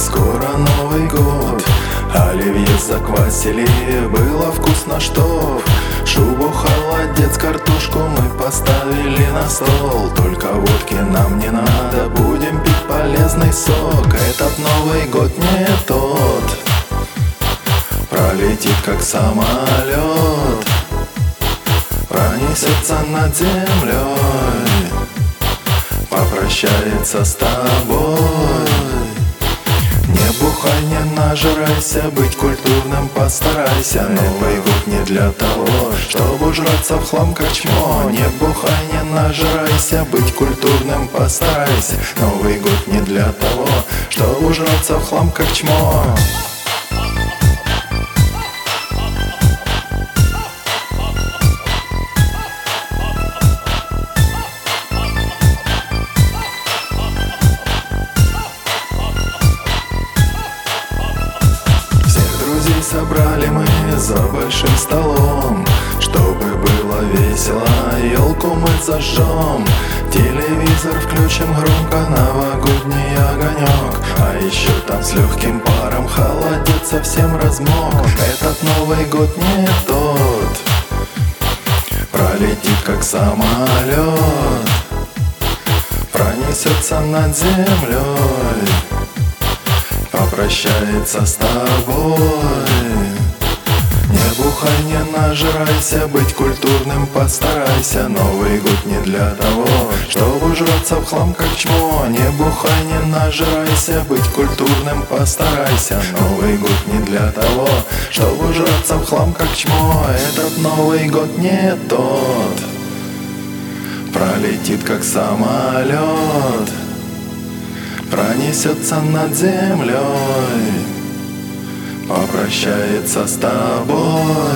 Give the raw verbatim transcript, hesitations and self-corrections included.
скоро Новый год. Оливье заквасили, было вкусно, что шубу, холодец, картошку мы поставили на стол. Только водки нам не надо, будем пить полезный сок. Этот Новый год не тот, пролетит как самолет, пронесется над землей, попрощается с тобой. Не бухай, не нажирайся, быть культурным постарайся. Новый год не для того, чтобы ужраться в хлам как чмо. Не бухай, не нажирайся, быть культурным постарайся. Новый год не для того, чтобы ужраться в хлам как чмо. Собрали мы за большим столом, чтобы было весело, елку мы зажжем, телевизор включим громко, новогодний огонек. А еще там с легким паром холодец совсем размок. Этот Новый год не тот, пролетит как самолет, пронесется над землей, попрощается с тобой. Не бухай, не нажирайся, быть культурным постарайся. Новый год не для того, чтобы ужраться в хлам как чмо. Не бухай, не нажирайся, быть культурным постарайся. Новый год не для того, чтобы ужраться в хлам как чмо. Этот Новый год не тот, пролетит как самолет, пронесется над землей, попрощается с тобой.